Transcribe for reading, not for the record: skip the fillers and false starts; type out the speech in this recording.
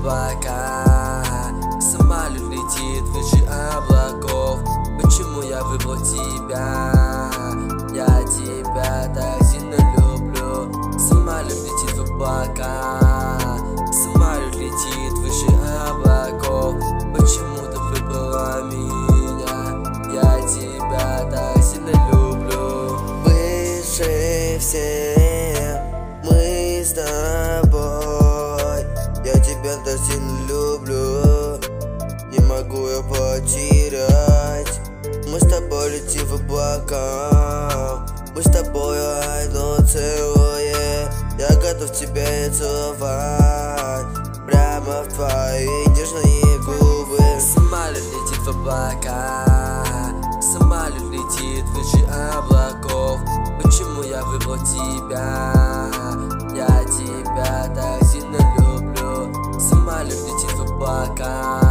облака. Самолет летит выше облаков. Почему я выбрал тебя? Я тебя так сильно люблю. Самолет летит в облака. Самолет летит выше облаков. Почему ты выбрала меня? Я тебя так сильно люблю. Выше всех мы с тобой. Я тебя так сильно люблю. Не могу я потерять. Мы с тобой летим в облака. Мы с тобой одно целое. Я готов тебя и целовать прямо в твои нежные губы. Самолет летит в облака. Самолет летит выше облаков. Почему я выбрал тебя? Я тебя так сильно люблю. Самолет летит в облака.